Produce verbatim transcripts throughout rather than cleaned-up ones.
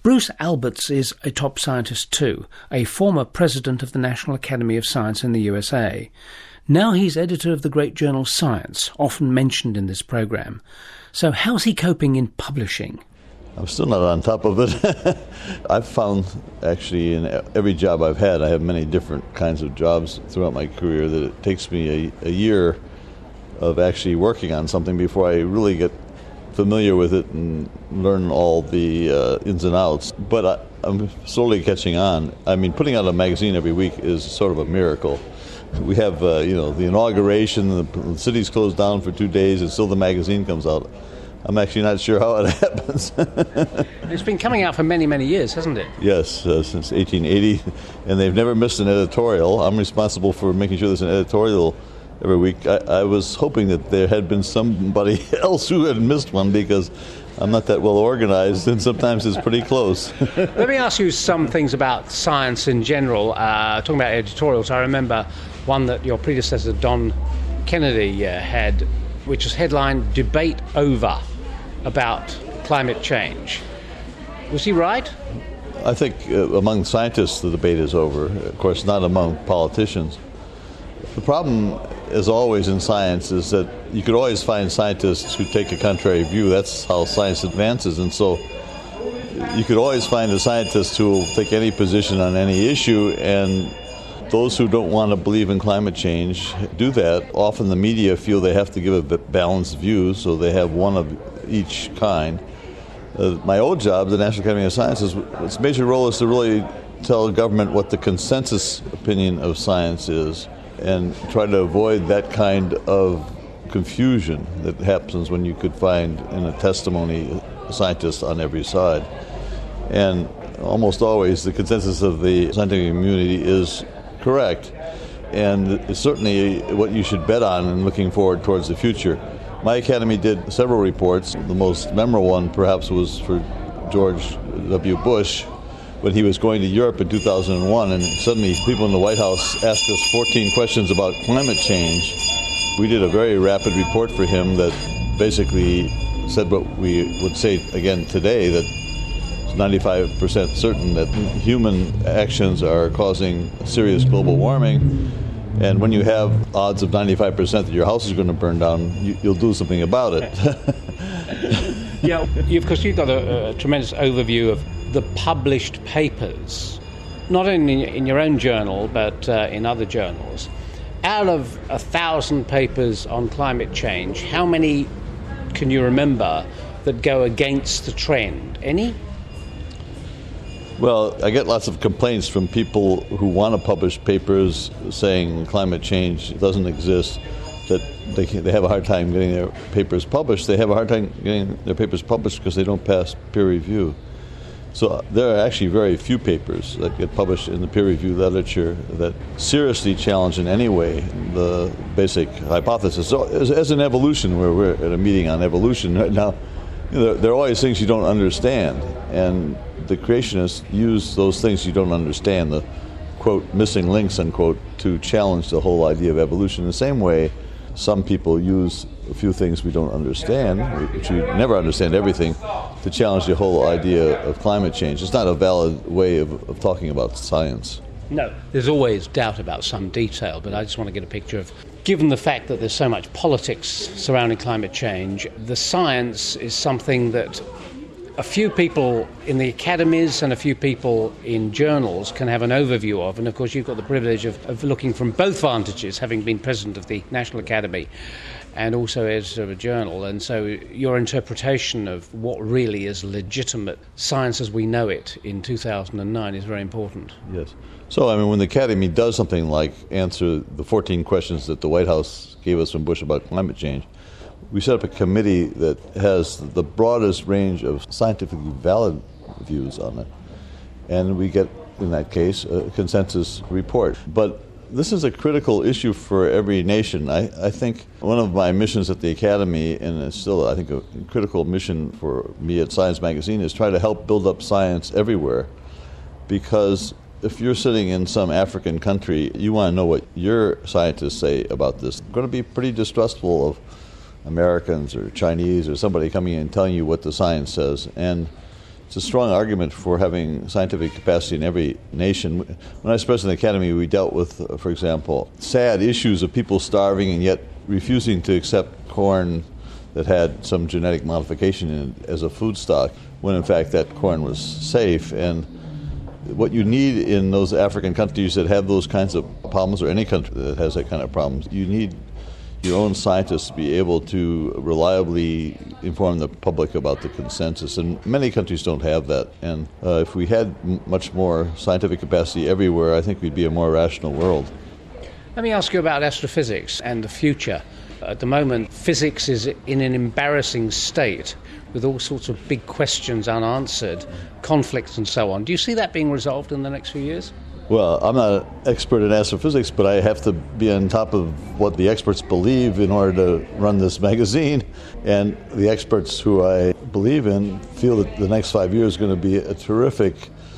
Bruce Alberts is a top scientist too, a former president of the National Academy of Science in the U S A. Now he's editor of the great journal Science, often mentioned in this programme. So how's he coping in publishing? I'm still not on top of it. I've found, actually, in every job I've had, I have many different kinds of jobs throughout my career, that it takes me a, a year of actually working on something before I really get familiar with it and learn all the uh, ins and outs. But I, I'm slowly catching on. I mean, putting out a magazine every week is sort of a miracle. We have, uh, you know, the inauguration, the, the city's closed down for two days, and still the magazine comes out. I'm actually not sure how it happens. It's been coming out for many, many years, hasn't it? Yes, uh, since eighteen eighty, and they've never missed an editorial. I'm responsible for making sure there's an editorial every week. I, I was hoping that there had been somebody else who had missed one, because I'm not that well organized, and sometimes it's pretty close. Let me ask you some things about science in general. Uh, talking about editorials, I remember one that your predecessor, Don Kennedy, uh, had, which was headlined "Debate Over" about climate change. Was he right? I think uh, among scientists the debate is over. Of course, not among politicians. The problem, as always in science, is that you could always find scientists who take a contrary view. That's how science advances. And so you could always find a scientist who will take any position on any issue, and those who don't want to believe in climate change do that. Often the media feel they have to give a balanced view, so they have one of each kind. Uh, my old job, the National Academy of Sciences, its major role is to really tell government what the consensus opinion of science is, and try to avoid that kind of confusion that happens when you could find in a testimony a scientist on every side. And almost always the consensus of the scientific community is correct, and it's certainly what you should bet on in looking forward towards the future. My academy did several reports. The most memorable one perhaps was for George W. Bush, when he was going to Europe in two thousand one, and suddenly people in the White House asked us fourteen questions about climate change. We did a very rapid report for him that basically said what we would say again today, that it's ninety-five percent certain that human actions are causing serious global warming, and when you have odds of ninety-five percent that your house is going to burn down, you, you'll do something about it. Yeah, of course you've got a, a tremendous overview of the published papers, not only in your own journal, but uh, in other journals. Out of a thousand papers on climate change, how many can you remember that go against the trend? Any? Well, I get lots of complaints from people who want to publish papers saying climate change doesn't exist, that they can, they have a hard time getting their papers published. They have a hard time getting their papers published because they don't pass peer review. So there are actually very few papers that get published in the peer-reviewed literature that seriously challenge in any way the basic hypothesis. So as, as an evolution, where we're at a meeting on evolution right now, you know, there, there are always things you don't understand, and the creationists use those things you don't understand, the, quote, missing links, unquote, to challenge the whole idea of evolution. In the same way, some people use a few things we don't understand, which we never understand everything, to challenge the whole idea of climate change. It's not a valid way of, of talking about science. No, there's always doubt about some detail, but I just want to get a picture of, given the fact that there's so much politics surrounding climate change, the science is something that a few people in the academies and a few people in journals can have an overview of. And of course you've got the privilege of, of looking from both vantages, having been president of the National Academy and also editor of a journal. And so your interpretation of what really is legitimate science as we know it in two thousand nine is very important. Yes. So, I mean, when the Academy does something like answer the fourteen questions that the White House gave us from Bush about climate change, we set up a committee that has the broadest range of scientifically valid views on it. And we get, in that case, a consensus report. But this is a critical issue for every nation. I, I think one of my missions at the Academy, and it's still, I think, a critical mission for me at Science Magazine, is try to help build up science everywhere. Because if you're sitting in some African country, you want to know what your scientists say about this. You're going to be pretty distrustful of Americans or Chinese or somebody coming in and telling you what the science says. And It's a strong argument for having scientific capacity in every nation. When I was president of the Academy, we dealt with, uh, for example, sad issues of people starving and yet refusing to accept corn that had some genetic modification in it as a food stock, when in fact that corn was safe. And what you need in those African countries that have those kinds of problems, or any country that has that kind of problems, you need your own scientists to be able to reliably inform the public about the consensus. And many countries don't have that. And uh, if we had m- much more scientific capacity everywhere, I think we'd be a more rational world. Let me ask you about astrophysics and the future. At the moment, physics is in an embarrassing state with all sorts of big questions unanswered, conflicts and so on. Do you see that being resolved in the next few years? Well, I'm not an expert in astrophysics, but I have to be on top of what the experts believe in order to run this magazine. And the experts who I believe in feel that the next five years is going to be a terrific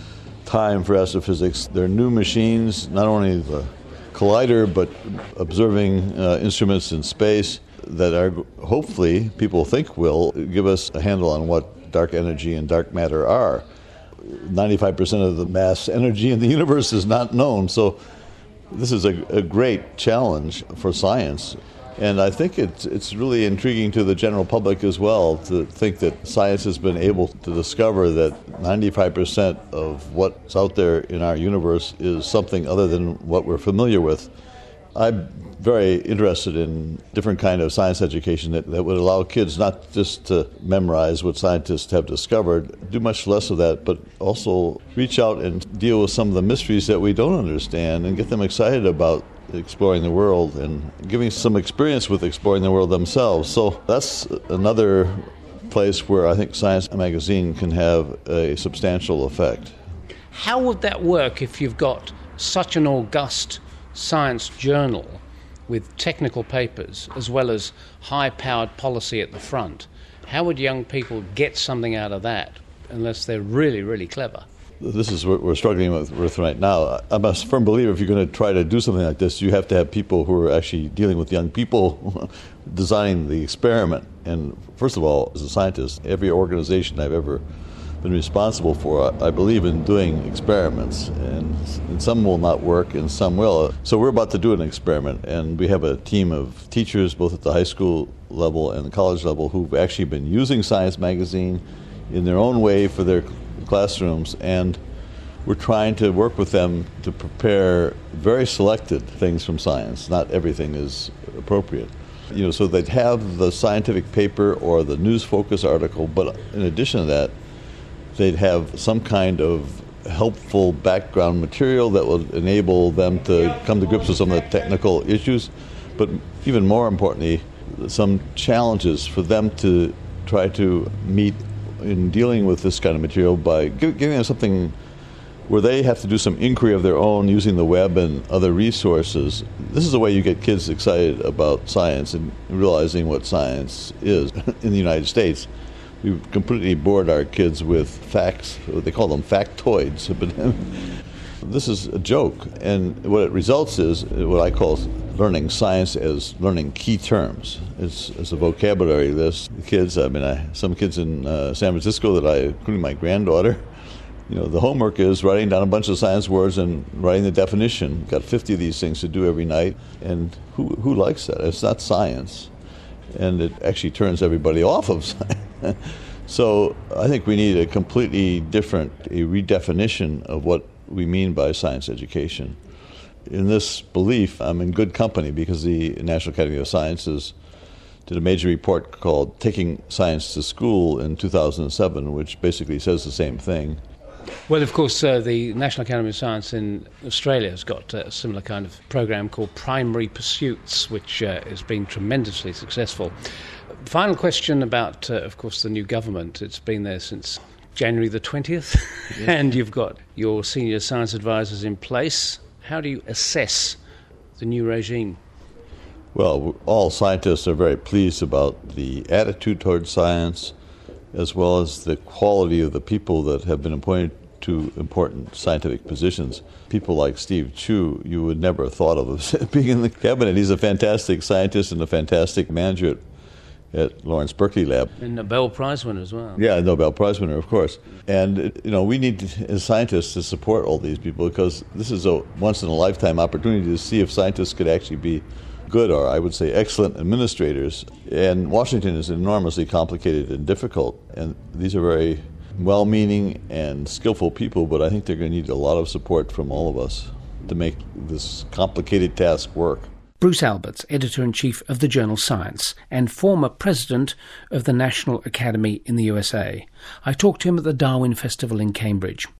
time for astrophysics. There are new machines, not only the collider, but observing uh, instruments in space that are hopefully, people think, will give us a handle on what dark energy and dark matter are. ninety-five percent of the mass energy in the universe is not known, so this is a, a great challenge for science. And I think it's, it's really intriguing to the general public as well to think that science has been able to discover that ninety-five percent of what's out there in our universe is something other than what we're familiar with. I'm very interested in different kind of science education that, that would allow kids not just to memorize what scientists have discovered, do much less of that, but also reach out and deal with some of the mysteries that we don't understand and get them excited about exploring the world and giving some experience with exploring the world themselves. So that's another place where I think Science Magazine can have a substantial effect. How would that work if you've got such an august science journal with technical papers as well as high-powered policy at the front? How would young people get something out of that unless they're really, really clever? This is what we're struggling with, with right now. I'm a firm believer if you're going to try to do something like this, you have to have people who are actually dealing with young people designing the experiment. And first of all, as a scientist, every organization I've ever been responsible for, I believe in doing experiments, and, and some will not work and some will. So we're about to do an experiment, and we have a team of teachers both at the high school level and the college level who've actually been using Science Magazine in their own way for their classrooms, and we're trying to work with them to prepare very selected things from science. Not everything is appropriate. You know, so they'd have the scientific paper or the news focus article, but in addition to that, they'd have some kind of helpful background material that will enable them to come to grips with some of the technical issues, but even more importantly, some challenges for them to try to meet in dealing with this kind of material by give, giving them something where they have to do some inquiry of their own using the web and other resources. This is the way you get kids excited about science and realizing what science is in the United States. We've completely bored our kids with facts. They call them factoids. But this is a joke. And what it results is what I call learning science as learning key terms. It's, it's a vocabulary list. The kids, I mean, I, some kids in uh, San Francisco that I, including my granddaughter, you know, the homework is writing down a bunch of science words and writing the definition. Got fifty of these things to do every night. And who, who likes that? It's not science. And it actually turns everybody off of science. So I think we need a completely different, a redefinition of what we mean by science education. In this belief, I'm in good company because the National Academy of Sciences did a major report called Taking Science to School in two thousand seven, which basically says the same thing. Well, of course, uh, the National Academy of Science in Australia has got a similar kind of program called Primary Pursuits, which uh, has been tremendously successful. Final question about, uh, of course, the new government. It's been there since January the twentieth, yes. And you've got your senior science advisors in place. How do you assess the new regime? Well, all scientists are very pleased about the attitude towards science, as well as the quality of the people that have been appointed to important scientific positions. People like Steve Chu, you would never have thought of as being in the cabinet. He's a fantastic scientist and a fantastic manager at at Lawrence Berkeley Lab. And Nobel Prize winner as well. Yeah, Nobel Prize winner, of course. And, you know, we need, to, as scientists, to support all these people because this is a once-in-a-lifetime opportunity to see if scientists could actually be good, or I would say excellent administrators. And Washington is enormously complicated and difficult, and these are very well-meaning and skillful people, but I think they're going to need a lot of support from all of us to make this complicated task work. Bruce Alberts, Editor-in-Chief of the journal Science and former President of the National Academy in the U S A. I talked to him at the Darwin Festival in Cambridge.